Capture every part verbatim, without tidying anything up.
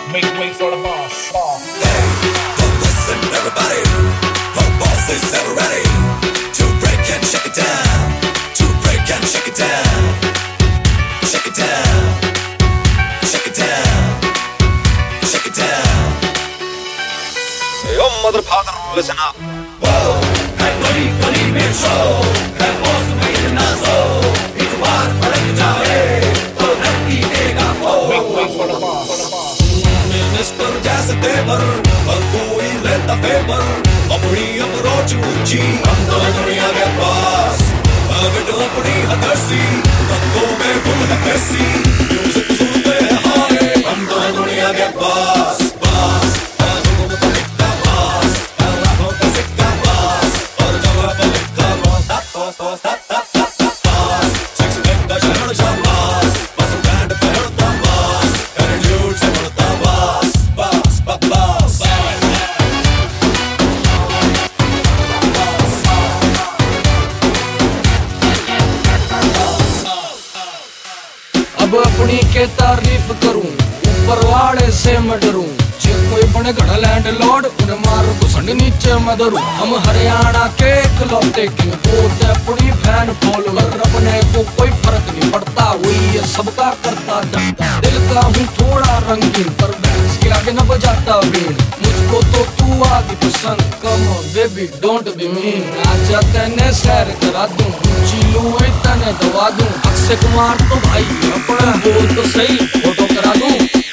Make way for the boss. boss. Hey, but listen, everybody. Our boss is ever ready to break and shake it down. To break and shake it down. Shake it down. Shake it down. Shake it down. Hey, oh mother, father, listen up. Whoa, है बड़ी गली में show, है boss में इतना सो. एक बार पलट जाए तो नक्की देगा वो. Make way for the boss. Minister जैसे तेवर, हर कोई लेता फेवर. अपनी अप्रोच ऊंची, हम तो दुनिया के पास. अगर अपनी हदसी, रंगों में गुल है कैसी. म्यूजिक सुनते हैं हारे, हम तो दुनिया के पास. पास, आंखों में लिखता पास, लाखों का सिक्का पास. और जगह पर लिखता पास, पास, पास, पास, पास. सिक्स पैक का शहर शाबाश, बस बैंड पहनता पास. एटीट्यूड से बढ़ता पास, पास, पास, पास. अब अपनी के तारीफ करूं, ऊपर वाले से मैं डरूं. जे कोई बने घड़ा लैंड लॉर्ड, उन्हें मार घुसंड नीचे मैं धरूं. हम हरियाणा के इकलौते किंग, बोलते अपनी फैन फॉलोअर. अपने को कोई फर्क नहीं पड़ता, वही है सबका करता धरता. दिल का हूँ थोड़ा रंगीन, पर बैंस के आगे न बजाता बीन. मुझको तो तू आगे पसंद, come baby don't be mean. आजा तेने सैर करा दूं, चिलू तने दवा दूं. अक्षय कुमार तो भाई अपना बोल तो सही, फोटो करा दूं.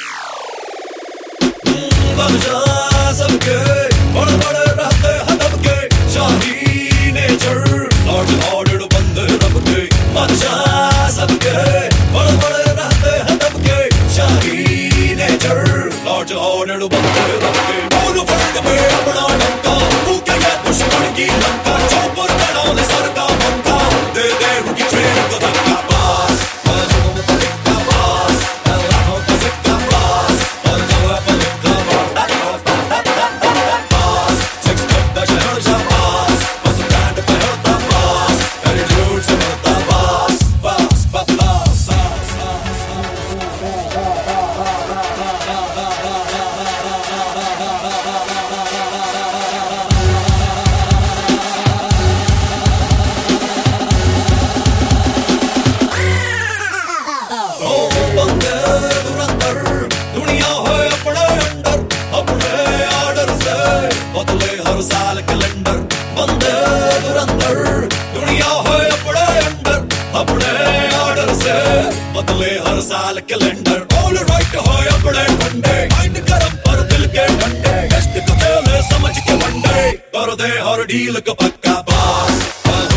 बजा सबके, बड़े बड़े रहते हैं दबके. शाही नेचर, लॉर्ड ऑर्डर बंदे रब के. बजा सबके, बड़े बड़े रहते हैं दबके. शाही नेचर, लॉर्ड ऑर्डर बंदे रब के. बोलो फर्क पे अपना डंका, तू क्या है दुश्मन की लंका. चौपर कड़ाने सर का पंखा, दे दे रुकी ट्रेन को धक्का. पास, बाजू में लिखता पास, लाखों का सिक्का पास. और जगह पर लिखता पास, पास. सिक्स पैक का शहर शाबाश, बस बैंड पहनता पास. एटीट्यूड से बढ़ता पास, पास, पास, पास. बंदे धुरंधर, दुनिया है अपने अंडर. अपने आर्डर से बदले हर साल कैलेंडर. बंदे धुरंधर, दुनिया है अपने अंडर. अपने आर्डर से बदले हर साल कैलेंडर. ऑल राइट है अपने ठंडे, माइंड गरम पर दिल के ठंडे. टेस्ट को खेले समझ के वनडे, कर दे हर डील का पक्का. पास,